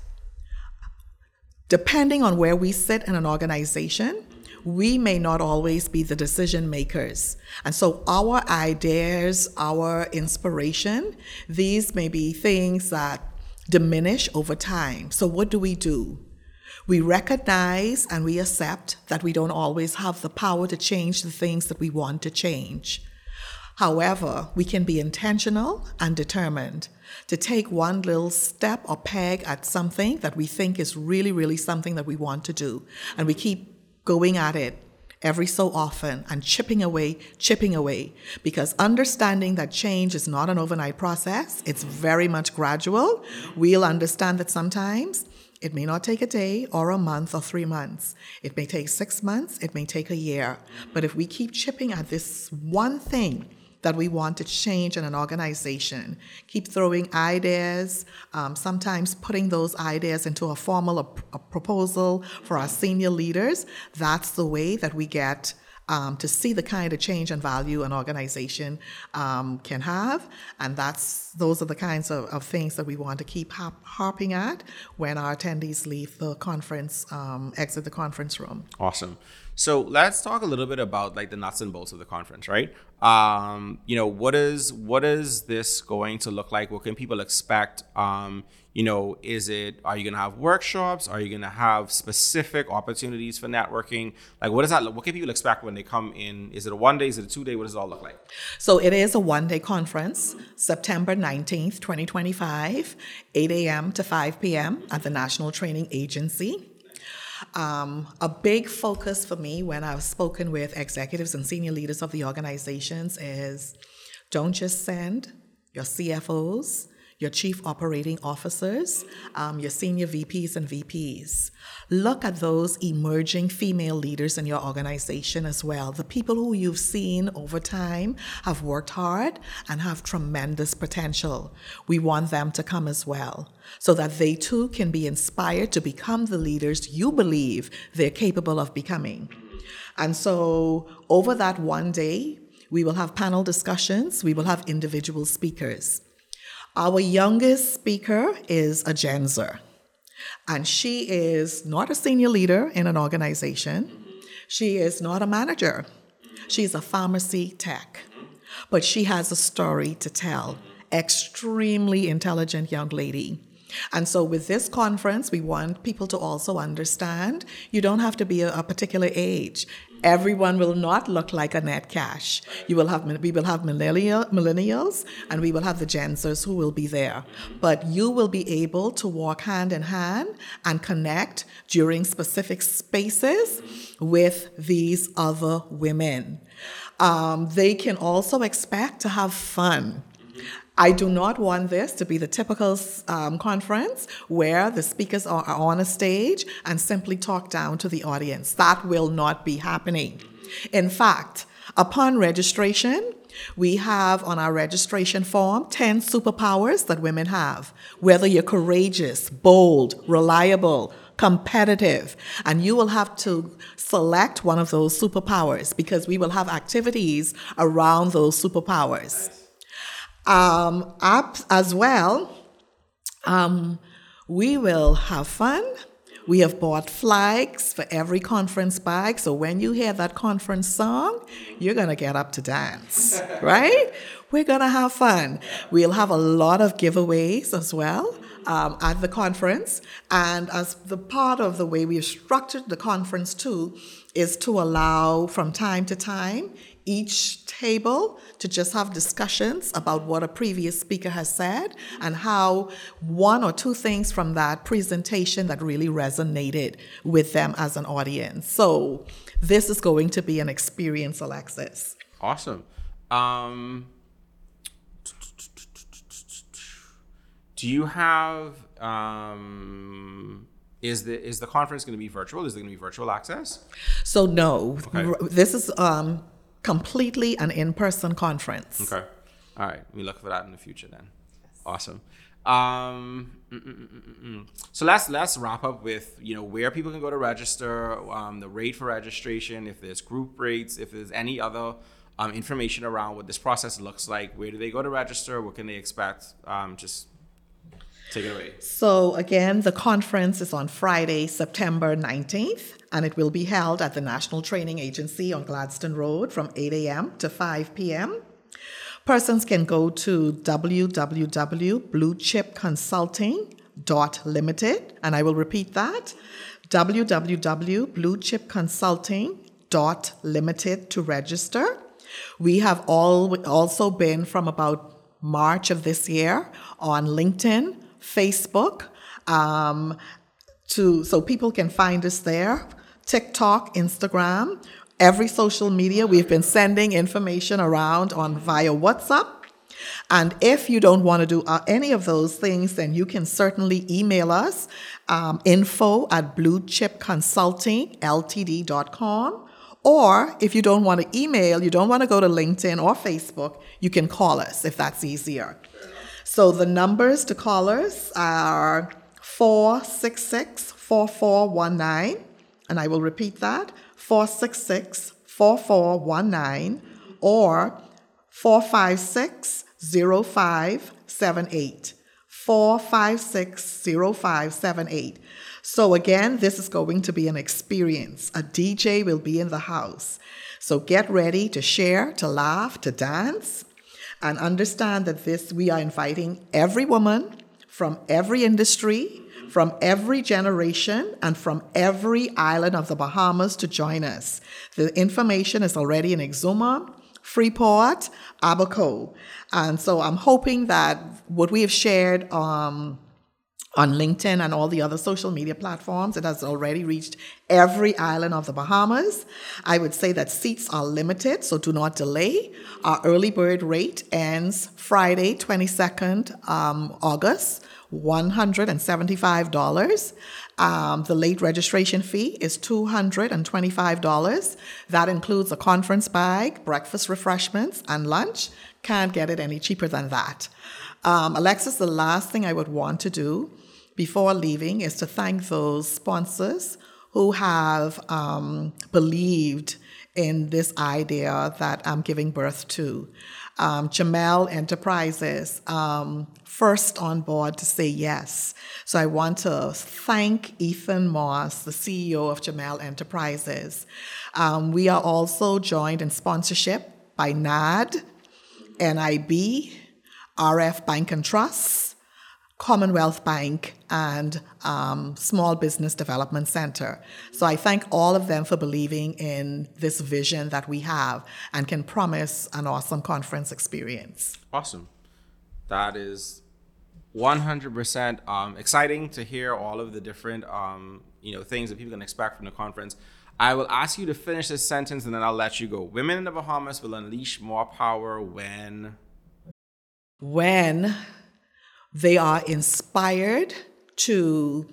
depending on where we sit in an organization, we may not always be the decision makers. And so our ideas, our inspiration, these may be things that diminish over time. So what do we do? We recognize and we accept that we don't always have the power to change the things that we want to change. However, we can be intentional and determined to take one little step or peg at something that we think is really, really something that we want to do. And we keep going at it every so often and chipping away, chipping away. Because understanding that change is not an overnight process, it's very much gradual. We'll understand that sometimes it may not take a day or a month or three months. It may take six months, it may take a year. But if we keep chipping at this one thing that we want to change in an organization, keep throwing ideas, um, sometimes putting those ideas into a formal a, a proposal for our senior leaders, that's the way that we get Um, to see the kind of change and value an organization um, can have. And that's those are the kinds of, of things that we want to keep harp, harping at when our attendees leave the conference, um, exit the conference room. Awesome. So let's talk a little bit about like the nuts and bolts of the conference, right? Um, you know, what is what is this going to look like? What can people expect? Um, you know, is it, are you going to have workshops? Are you going to have specific opportunities for networking? Like, what does that look? What can people expect when they come in? Is it a one day? Is it a two day? What does it all look like? So it is a one day conference, September nineteenth, twenty twenty-five, eight a.m. to five p.m. at the National Training Agency. Um, a big focus for me when I've spoken with executives and senior leaders of the organizations is don't just send your C F Os, your chief operating officers, um, your senior V Ps and V Ps. Look at those emerging female leaders in your organization as well. The people who you've seen over time have worked hard and have tremendous potential. We want them to come as well so that they too can be inspired to become the leaders you believe they're capable of becoming. And so over that one day, we will have panel discussions, we will have individual speakers. Our youngest speaker is a Gen Zer, and she is not a senior leader in an organization. She is not a manager. She's a pharmacy tech, but she has a story to tell. Extremely intelligent young lady. And so with this conference, we want people to also understand you don't have to be a, a particular age. Everyone will not look like Annette Cash. You will have, we will have millennial, millennials, and we will have the Gen Zers who will be there. But you will be able to walk hand in hand and connect during specific spaces with these other women. Um, they can also expect to have fun. I do not want this to be the typical um, conference where the speakers are, are on a stage and simply talk down to the audience. That will not be happening. In fact, upon registration, we have on our registration form ten superpowers that women have. Whether you're courageous, bold, reliable, competitive. And you will have to select one of those superpowers because we will have activities around those superpowers. Um, up as well, um, we will have fun. We have bought flags for every conference bag, so when you hear that conference song, you're going to get up to dance, right? We're going to have fun. We'll have a lot of giveaways as well um, at the conference, and as the part of the way we've structured the conference too is to allow from time to time each table to just have discussions about what a previous speaker has said and how one or two things from that presentation that really resonated with them as an audience. So this is going to be an experience, Alexis. Awesome. Um, do you have, um, is the is the conference going to be virtual? Is there going to be virtual access? So no, Okay. R- this is um, completely an in-person conference. Okay. All right. We look for that in the future then. Awesome. Um, mm, mm, mm, mm, mm. So let's let's wrap up with, you know, where people can go to register, um, the rate for registration, if there's group rates, if there's any other um, information around what this process looks like. Where do they go to register? What can they expect? Um, just take it away. So again, the conference is on Friday, September nineteenth, and it will be held at the National Training Agency on Gladstone Road from eight a.m. to five p.m. Persons can go to w w w dot blue chip consulting dot limited, and I will repeat that, w w w dot blue chip consulting dot limited to register. We have all also been from about March of this year on LinkedIn, Facebook, um, to so people can find us there, TikTok, Instagram, every social media. We've been sending information around on via WhatsApp. And if you don't want to do uh, any of those things, then you can certainly email us, um, info at blue chip consulting l t d dot com. Or if you don't want to email, you don't want to go to LinkedIn or Facebook, you can call us if that's easier. So the numbers to call us are four six six, four four one nine, and I will repeat that, four six six, four four one nine, or four five six, zero five seven eight, four five six, zero five seven eight. So again, this is going to be an experience. A D J will be in the house. So get ready to share, to laugh, to dance, and understand that this, we are inviting every woman from every industry, from every generation, and from every island of the Bahamas to join us. The information is already in Exuma, Freeport, Abaco. And so I'm hoping that what we have shared um, on LinkedIn and all the other social media platforms, it has already reached every island of the Bahamas. I would say that seats are limited, so do not delay. Our early bird rate ends Friday, twenty-second um, August, one hundred seventy-five dollars. Um, the late registration fee is two hundred twenty-five dollars. That includes a conference bag, breakfast refreshments, and lunch. Can't get it any cheaper than that. Um, Alexis, the last thing I would want to do before leaving is to thank those sponsors who have um, believed in this idea that I'm giving birth to. Um, Jamel Enterprises, um, first on board to say yes. So I want to thank Ethan Moss, the C E O of Jamel Enterprises. Um, we are also joined in sponsorship by N A D, N I B, R F Bank and Trust, Commonwealth Bank, and um, Small Business Development Center. So I thank all of them for believing in this vision that we have and can promise an awesome conference experience. Awesome. That is one hundred percent um, exciting to hear all of the different um, you know, things that people can expect from the conference. I will ask you to finish this sentence and then I'll let you go. Women in the Bahamas will unleash more power when... When they are inspired to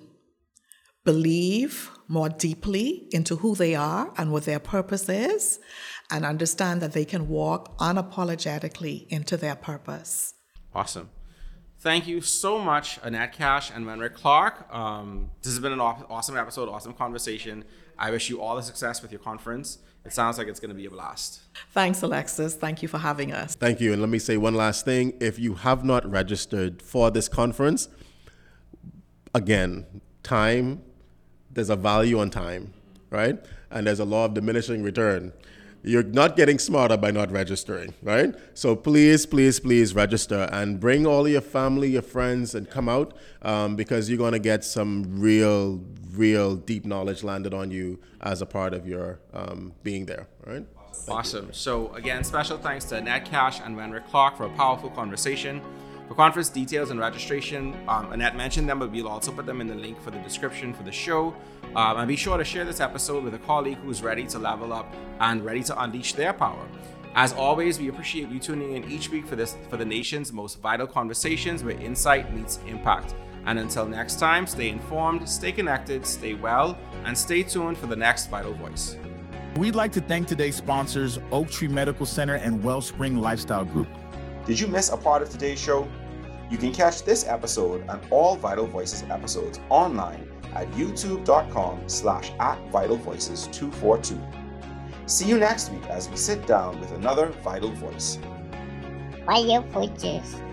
believe more deeply into who they are and what their purpose is, and understand that they can walk unapologetically into their purpose. Awesome. Thank you so much, Annette Cash and Wenrick Clark. Um, this has been an aw- awesome episode, awesome conversation. I wish you all the success with your conference. It sounds like it's going to be a blast. Thanks, Alexis. Thank you for having us. Thank you. And let me say one last thing. If you have not registered for this conference, again, time, there's a value on time, right? And there's a law of diminishing return. You're not getting smarter by not registering, right? So please, please, please register and bring all your family, your friends, and come out um, because you're going to get some real, real deep knowledge landed on you as a part of your um, being there, right? Thank Awesome. you. So again, special thanks to Annette Cash and Wenrick Clark for a powerful conversation. For conference details and registration, um, Annette mentioned them, but we'll also put them in the link for the description for the show. Um, and be sure to share this episode with a colleague who's ready to level up and ready to unleash their power. As always, we appreciate you tuning in each week for this for the nation's most vital conversations where insight meets impact. And until next time, stay informed, stay connected, stay well, and stay tuned for the next Vital Voice. We'd like to thank today's sponsors, Oak Tree Medical Center and Wellspring Lifestyle Group. Did you miss a part of today's show? You can catch this episode and all Vital Voices episodes online at youtube.com slash at Vital Voices 242. See you next week as we sit down with another Vital Voice. Vital Voices.